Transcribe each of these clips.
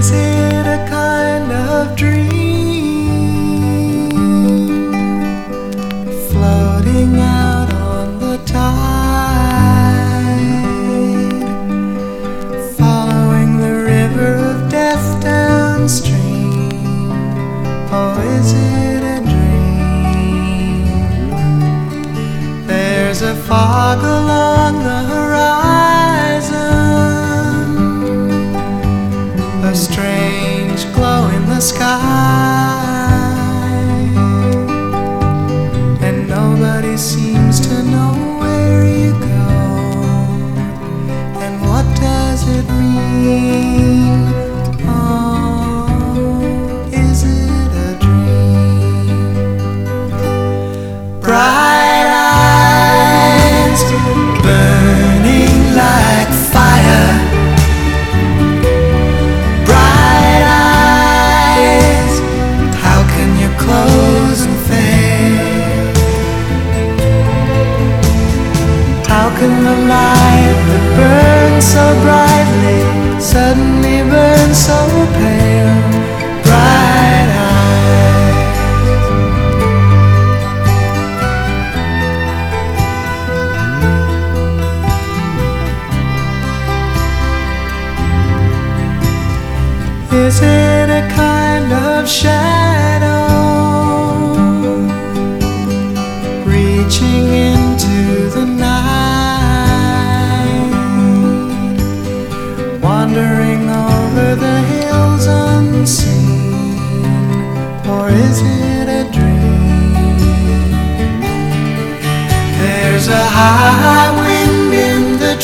Is it a kind of dream floating out on the tide, following the river of death downstream? Oh, is it a dream? There's a fog along the horizon, a strange glow in the sky, and nobody seems to know where you go, and what does it mean? Oh, is it a dream? Bright eyes burning like fire, how can the light that burns so brightly suddenly burn so pale? Bright eyes. Is it a kind of shadow reaching into the night, wandering over the hills unseen? Or is it a dream? There's a high wind in the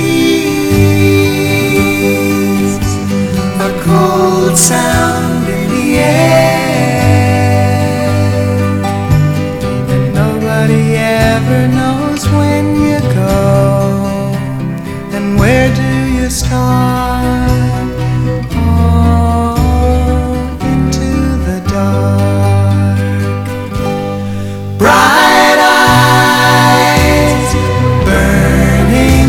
trees, a cold sound in the air, and nobody ever knows when you go, and where do you start?